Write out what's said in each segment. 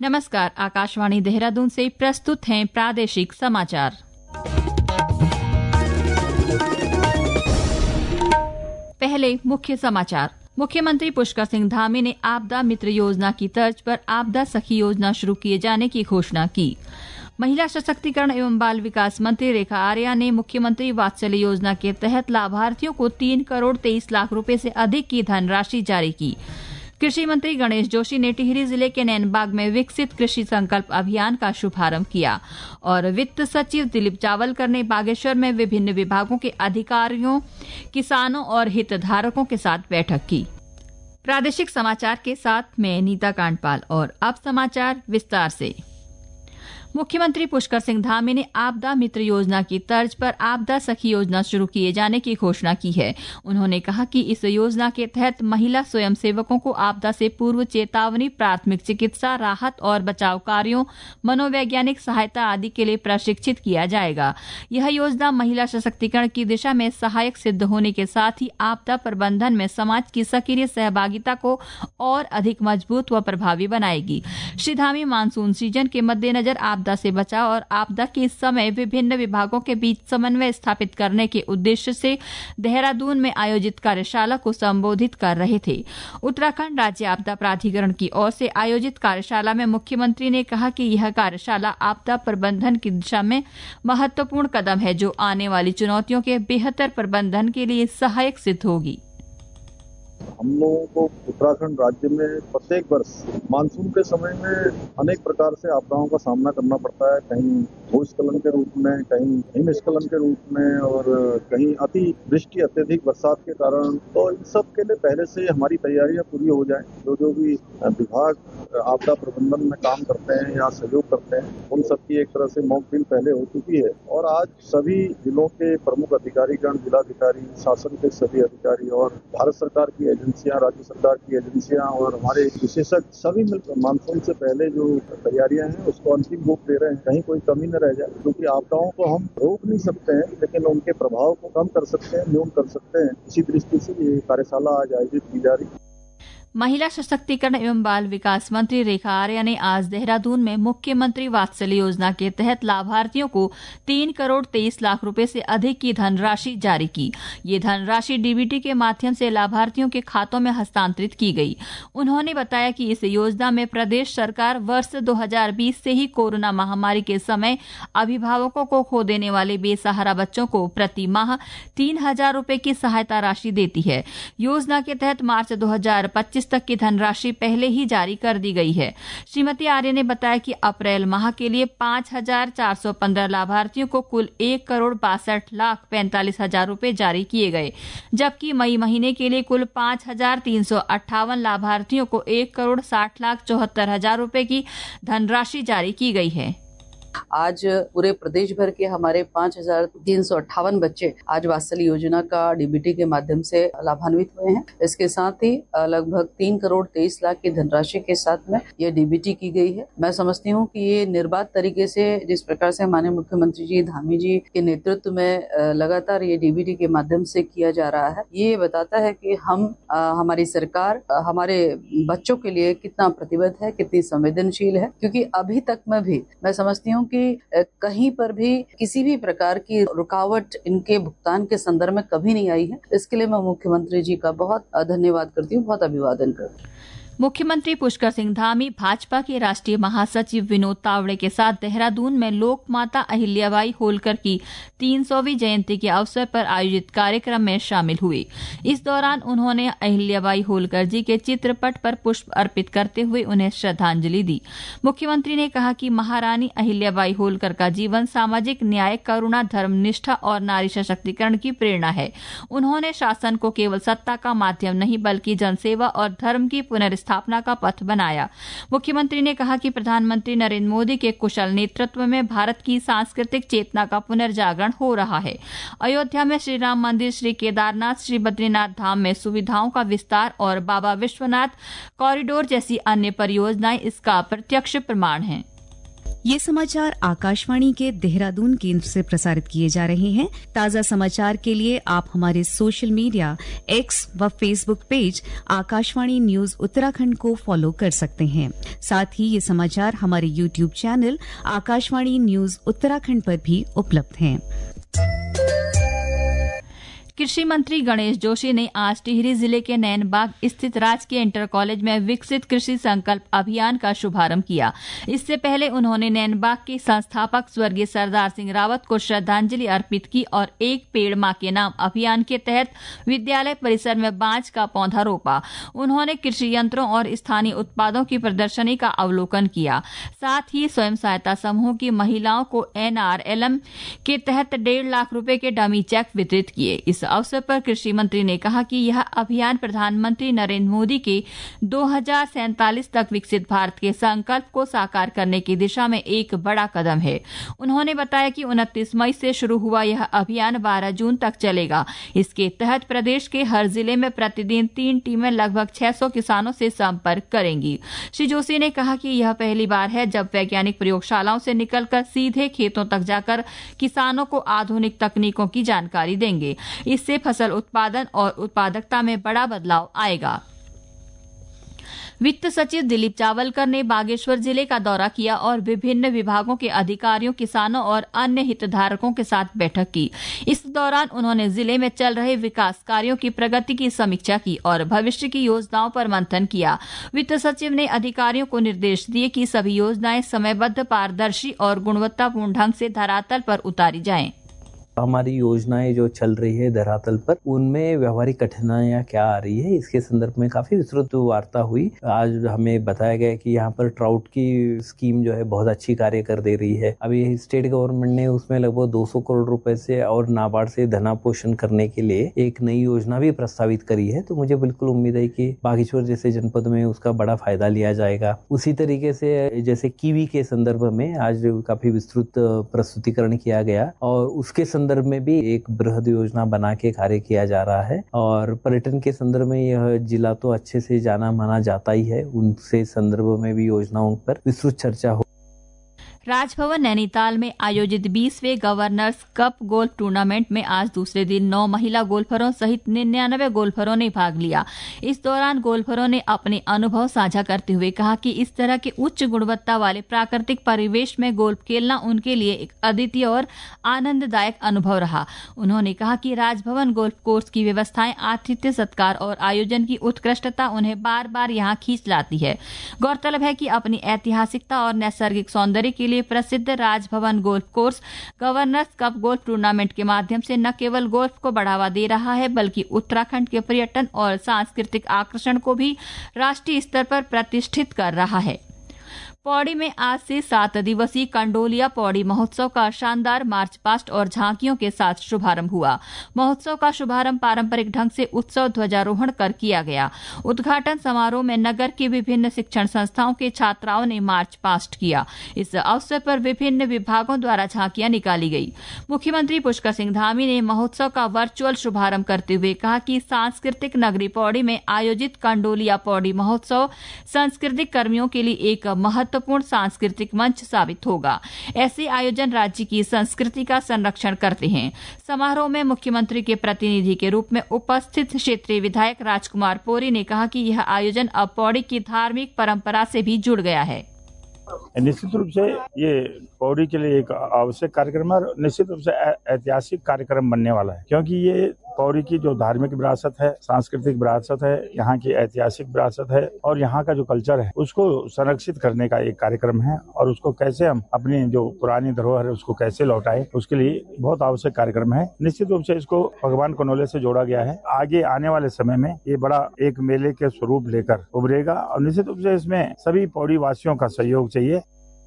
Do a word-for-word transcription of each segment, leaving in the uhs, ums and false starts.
नमस्कार, आकाशवाणी देहरादून से प्रस्तुत हैं प्रादेशिक समाचार। पहले मुख्य समाचार। मुख्यमंत्री पुष्कर सिंह धामी ने आपदा मित्र योजना की तर्ज पर आपदा सखी योजना शुरू किए जाने की घोषणा की। महिला सशक्तिकरण एवं बाल विकास मंत्री रेखा आर्या ने मुख्यमंत्री वात्सल्य योजना के तहत लाभार्थियों को तीन करोड़ तेईस लाख रुपए से अधिक की धनराशि जारी की। कृषि मंत्री गणेश जोशी ने टिहरी जिले के नैनबाग में विकसित कृषि संकल्प अभियान का शुभारंभ किया और वित्त सचिव दिलीप जावलकर ने बागेश्वर में विभिन्न विभागों के अधिकारियों, किसानों और हितधारकों के साथ बैठक की। प्रादेशिक समाचार के साथ मैं नीता कांडपाल और अब समाचार विस्तार से। मुख्यमंत्री पुष्कर सिंह धामी ने आपदा मित्र योजना की तर्ज पर आपदा सखी योजना शुरू किए जाने की घोषणा की है। उन्होंने कहा कि इस योजना के तहत महिला स्वयंसेवकों को आपदा से पूर्व चेतावनी, प्राथमिक चिकित्सा, राहत और बचाव कार्यों, मनोवैज्ञानिक सहायता आदि के लिए प्रशिक्षित किया जाएगा। यह योजना महिला सशक्तिकरण की दिशा में सहायक सिद्ध होने के साथ ही आपदा प्रबंधन में समाज की सक्रिय सहभागिता को और अधिक मजबूत व प्रभावी बनाएगी। श्री धामी मानसून सीजन के मद्देनजर आपदा से बचाव और आपदा के समय विभिन्न विभागों के बीच समन्वय स्थापित करने के उद्देश्य से देहरादून में आयोजित कार्यशाला को संबोधित कर रहे थे। उत्तराखंड राज्य आपदा प्राधिकरण की ओर से आयोजित कार्यशाला में मुख्यमंत्री ने कहा कि यह कार्यशाला आपदा प्रबंधन की दिशा में महत्वपूर्ण कदम है, जो आने वाली चुनौतियों के बेहतर प्रबंधन के लिए सहायक सिद्ध होगी। हम लोगों को उत्तराखंड राज्य में प्रत्येक वर्ष मानसून के समय में अनेक प्रकार से आपदाओं का सामना करना पड़ता है। कहीं भूस्खलन के रूप में, कहीं हिमस्खलन के रूप में और कहीं अति वृष्टि, अत्यधिक बरसात के कारण। तो इन सब के लिए पहले से हमारी तैयारियां पूरी हो जाएं। जो जो भी विभाग आपदा प्रबंधन में काम करते हैं या सहयोग करते हैं, उन सबकी एक तरह से मॉक ड्रिल पहले हो चुकी है और आज सभी जिलों के प्रमुख अधिकारीगण, जिलाधिकारी, शासन के सभी अधिकारी और भारत सरकार की एजेंसियां, राज्य सरकार की एजेंसियां और हमारे विशेषज्ञ सभी मिलकर मानसून से पहले जो तैयारियां हैं उसको अंतिम रूप दे रहे हैं। कहीं कोई कमी न रह जाए, क्योंकि आपदाओं को हम रोक नहीं सकते हैं, लेकिन उनके प्रभाव को कम कर सकते हैं, न्यून कर सकते हैं। इसी दृष्टि से ये कार्यशाला आज आयोजित की जा रही है। महिला सशक्तिकरण एवं बाल विकास मंत्री रेखा आर्या ने आज देहरादून में मुख्यमंत्री वात्सल्य योजना के तहत लाभार्थियों को तीन करोड़ तेईस लाख रुपए से अधिक की धनराशि जारी की। ये धनराशि डीबीटी के माध्यम से लाभार्थियों के खातों में हस्तांतरित की गई। उन्होंने बताया कि इस योजना में प्रदेश सरकार वर्ष दो हजार बीस से ही कोरोना महामारी के समय अभिभावकों को खो देने वाले बेसहारा बच्चों को प्रति माह तीन हजार रुपए की सहायता राशि देती है। योजना के तहत मार्च दो हजार पच्चीस तक की धनराशि पहले ही जारी कर दी गई है। श्रीमती आर्य ने बताया कि अप्रैल माह के लिए पांच हजार चार सौ पंद्रह लाभार्थियों को कुल एक करोड़ बासठ लाख पैंतालीस हजार रूपये जारी किए गए, जबकि मई महीने के लिए कुल पांच हजार तीन सौ अट्ठावन लाभार्थियों को एक करोड़ साठ लाख चौहत्तर हजार रूपये की धनराशि जारी की गई है। आज पूरे प्रदेश भर के हमारे पाँच हजार तीन सौ अट्ठावन बच्चे आज वात्सल्य योजना का डीबीटी के माध्यम से लाभान्वित हुए हैं। इसके साथ ही लगभग तीन करोड़ तेईस लाख की धनराशि के साथ में ये डीबीटी की गई है। मैं समझती हूँ कि ये निर्बाध तरीके से जिस प्रकार से माननीय मुख्यमंत्री जी धामी जी के नेतृत्व में लगातार ये डीबीटी के माध्यम से किया जा रहा है, ये बताता है कि हम हमारी सरकार हमारे बच्चों के लिए कितना प्रतिबद्ध है, कितनी संवेदनशील है। क्योंकि अभी तक में भी मैं समझती हूँ कि कहीं पर भी किसी भी प्रकार की रुकावट इनके भुगतान के संदर्भ में कभी नहीं आई है। इसके लिए मैं मुख्यमंत्री जी का बहुत धन्यवाद करती हूँ, बहुत अभिवादन करती हूँ। मुख्यमंत्री पुष्कर सिंह धामी भाजपा के राष्ट्रीय महासचिव विनोद तावड़े के साथ देहरादून में लोक माता अहिल्याबाई होलकर की तीन सौवीं जयंती के अवसर पर आयोजित कार्यक्रम में शामिल हुए। इस दौरान उन्होंने अहिल्याबाई होलकर जी के चित्रपट पर पुष्प अर्पित करते हुए उन्हें श्रद्धांजलि दी। मुख्यमंत्री ने कहा कि महारानी अहिल्याबाई होलकर का जीवन सामाजिक न्याय, करुणा, धर्मनिष्ठा और नारी सशक्तिकरण की प्रेरणा है। उन्होंने शासन को केवल सत्ता का माध्यम नहीं बल्कि जनसेवा और धर्म की पुनर्स्थापना स्थापना का पथ बनाया। मुख्यमंत्री ने कहा कि प्रधानमंत्री नरेंद्र मोदी के कुशल नेतृत्व में भारत की सांस्कृतिक चेतना का पुनर्जागरण हो रहा है। अयोध्या में श्री राम मंदिर, श्री केदारनाथ, श्री बद्रीनाथ धाम में सुविधाओं का विस्तार और बाबा विश्वनाथ कॉरिडोर जैसी अन्य परियोजनाएं इसका प्रत्यक्ष प्रमाण हैं। ये समाचार आकाशवाणी के देहरादून केंद्र से प्रसारित किए जा रहे हैं। ताज़ा समाचार के लिए आप हमारे सोशल मीडिया एक्स व Facebook page Akashvani news Uttarakhand को फॉलो कर सकते हैं। साथ ही ये समाचार हमारे YouTube channel Akashvani news Uttarakhand पर भी उपलब्ध हैं। कृषि मंत्री गणेश जोशी ने आज टिहरी जिले के नैनबाग स्थित राजकीय इंटर कॉलेज में विकसित कृषि संकल्प अभियान का शुभारंभ किया। इससे पहले उन्होंने नैनबाग के संस्थापक स्वर्गीय सरदार सिंह रावत को श्रद्धांजलि अर्पित की और एक पेड़ मां के नाम अभियान के तहत विद्यालय परिसर में बांज का पौधा रोपा। उन्होंने कृषि यंत्रों और स्थानीय उत्पादों की प्रदर्शनी का अवलोकन किया। साथ ही स्वयं सहायता समूह की महिलाओं को एनआरएलएम के तहत डेढ़ लाख रुपए के डमी चेक वितरित किए। इस अवसर पर कृषि मंत्री ने कहा कि यह अभियान प्रधानमंत्री नरेंद्र मोदी के दो हजार सैंतालीस तक विकसित भारत के संकल्प को साकार करने की दिशा में एक बड़ा कदम है। उन्होंने बताया कि उनतीस मई से शुरू हुआ यह अभियान बारह जून तक चलेगा। इसके तहत प्रदेश के हर जिले में प्रतिदिन तीन टीमें लगभग छह सौ किसानों से संपर्क करेंगी। श्री जोशी ने कहा कि यह पहली बार है जब वैज्ञानिक प्रयोगशालाओं से निकलकर सीधे खेतों तक जाकर किसानों को आधुनिक तकनीकों की जानकारी देंगे। इससे फसल उत्पादन और उत्पादकता में बड़ा बदलाव आएगा। वित्त सचिव दिलीप जावलकर ने बागेश्वर जिले का दौरा किया और विभिन्न विभागों के अधिकारियों, किसानों और अन्य हितधारकों के साथ बैठक की। इस दौरान उन्होंने जिले में चल रहे विकास कार्यों की प्रगति की समीक्षा की और भविष्य की योजनाओं पर मंथन किया। वित्त सचिव ने अधिकारियों को निर्देश दिए कि सभी योजनाएं समयबद्ध, पारदर्शी और गुणवत्तापूर्ण ढंग से धरातल पर उतारी जाएं। हमारी योजनाएं जो चल रही है धरातल पर, उनमें व्यवहारिक कठिनाइयां क्या आ रही है, इसके संदर्भ में काफी विस्तृत वार्ता हुई। आज हमें बताया गया कि यहाँ पर ट्राउट की स्कीम जो है बहुत अच्छी कार्य कर दे रही है। अभी स्टेट गवर्नमेंट ने उसमें लगभग दो सौ करोड़ रुपए से और नाबार्ड से धनापोषण करने के लिए एक नई योजना भी प्रस्तावित करी है। तो मुझे बिल्कुल उम्मीद है कि बागेश्वर जैसे जनपद में उसका बड़ा फायदा लिया जाएगा। उसी तरीके से जैसे कीवी के संदर्भ में आज काफी विस्तृत प्रस्तुतिकरण किया गया और उसके संदर्भ में भी एक बृहद योजना बना के कार्य किया जा रहा है। और पर्यटन के संदर्भ में यह जिला तो अच्छे से जाना माना जाता ही है, उनसे संदर्भ में भी योजनाओं पर विस्तृत चर्चा हो। राजभवन नैनीताल में आयोजित बीसवें गवर्नर्स कप गोल्फ टूर्नामेंट में आज दूसरे दिन नौ महिला गोल्फरों सहित निन्यानवे गोल्फरों ने भाग लिया। इस दौरान गोल्फरों ने अपने अनुभव साझा करते हुए कहा कि इस तरह के उच्च गुणवत्ता वाले प्राकृतिक परिवेश में गोल्फ खेलना उनके लिए एक अद्वितीय और आनंददायक अनुभव रहा। उन्होंने कहा कि राजभवन गोल्फ कोर्स की व्यवस्थाएं, आतिथ्य सत्कार और आयोजन की उत्कृष्टता उन्हें बार बार यहां खींच लाती है। गौरतलब है कि अपनी ऐतिहासिकता और नैसर्गिक सौंदर्य के लिए प्रसिद्ध Rajbhavan golf course governors cup golf tournament के माध्यम से न केवल गोल्फ को बढ़ावा दे रहा है बल्कि उत्तराखंड के पर्यटन और सांस्कृतिक आकर्षण को भी राष्ट्रीय स्तर पर प्रतिष्ठित कर रहा है। पौड़ी में आज से सात दिवसीय कंडोलिया पौड़ी महोत्सव का शानदार मार्च पास्ट और झांकियों के साथ शुभारंभ हुआ। महोत्सव का शुभारंभ पारंपरिक ढंग से उत्सव ध्वजारोहण कर किया गया। उद्घाटन समारोह में नगर की विभिन्न शिक्षण संस्थाओं के छात्राओं ने मार्च पास्ट किया। इस अवसर पर विभिन्न विभागों द्वारा झांकियां निकाली गई। मुख्यमंत्री पुष्कर सिंह धामी ने महोत्सव का वर्चुअल शुभारंभ करते हुए कहा कि सांस्कृतिक नगरी पौड़ी में आयोजित कंडोलिया पौड़ी महोत्सव सांस्कृतिक कर्मियों के लिए एक महत्व महत्वपूर्ण सांस्कृतिक मंच साबित होगा। ऐसे आयोजन राज्य की संस्कृति का संरक्षण करते हैं। समारोह में मुख्यमंत्री के प्रतिनिधि के रूप में उपस्थित क्षेत्रीय विधायक राजकुमार पोरी ने कहा कि यह आयोजन अब पौड़ी की धार्मिक परंपरा से भी जुड़ गया है। निश्चित रूप से ये पौड़ी के लिए एक आवश्यक कार्यक्रम है और निश्चित रूप से ऐतिहासिक कार्यक्रम बनने वाला है, क्योंकि ये पौड़ी की जो धार्मिक विरासत है, सांस्कृतिक विरासत है, यहाँ की ऐतिहासिक विरासत है और यहाँ का जो कल्चर है उसको संरक्षित करने का एक कार्यक्रम है और उसको कैसे हम अपनी जो पुरानी धरोहर है उसको कैसे लौटाए, उसके लिए बहुत आवश्यक कार्यक्रम है। निश्चित रूप से इसको भगवान कनोले से जोड़ा गया है। आगे आने वाले समय में ये बड़ा एक मेले के स्वरूप लेकर उभरेगा और निश्चित रूप से इसमें सभी पौड़ी वासियों का सहयोग चाहिए।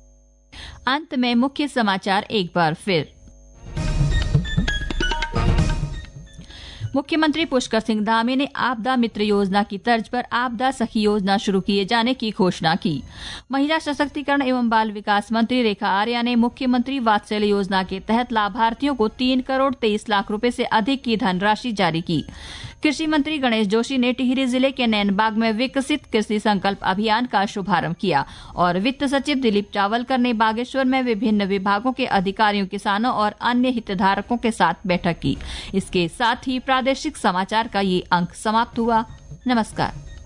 अंत में मुख्य समाचार एक बार फिर। मुख्यमंत्री पुष्कर सिंह धामी ने आपदा मित्र योजना की तर्ज पर आपदा सखी योजना शुरू किए जाने की घोषणा की। महिला सशक्तिकरण एवं बाल विकास मंत्री रेखा आर्या ने मुख्यमंत्री वात्सल्य योजना के तहत लाभार्थियों को तीन करोड़ तेईस लाख रुपए से अधिक की धनराशि जारी की। कृषि मंत्री गणेश जोशी ने टिहरी जिले के नैनबाग में विकसित कृषि संकल्प अभियान का शुभारंभ किया और वित्त सचिव दिलीप जावलकर ने बागेश्वर में विभिन्न विभागों के अधिकारियों, किसानों और अन्य हितधारकों के साथ बैठक की। इसके साथ ही प्रादेशिक समाचार का ये अंक समाप्त हुआ। नमस्कार।